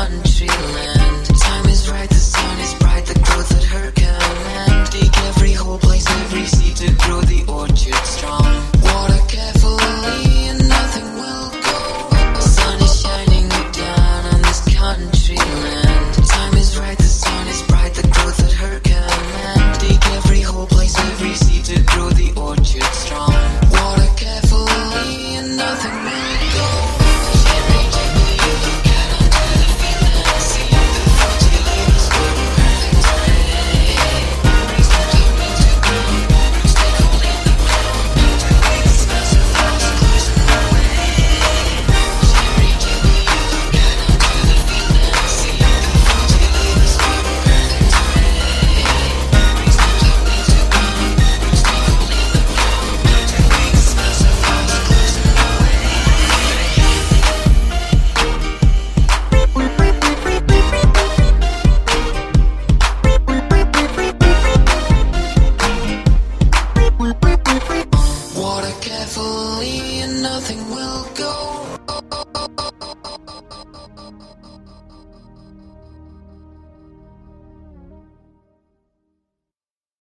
country land. Time is right, the sun is bright, the growth at her command. Dig every whole place, every seed to grow the orchard strong. Water carefully and nothing will go. The sun is shining down on this country land. Time is right, the sun is bright, the growth at her command. Dig every whole place, every seed to grow the orchard strong. Water carefully and nothing will go. Every day you look out onto the field and see the 40 leaves grow perfect time. Brings the blooming to grow, stay cold in the blow. The way the smells of flowers closing the way. Every day you look out onto the field and see the 40 leaves grow perfect time. Brings the blooming to grow, stay cold in the blow. The way the smells of flowers closing the way. Water carefully and nothing will go.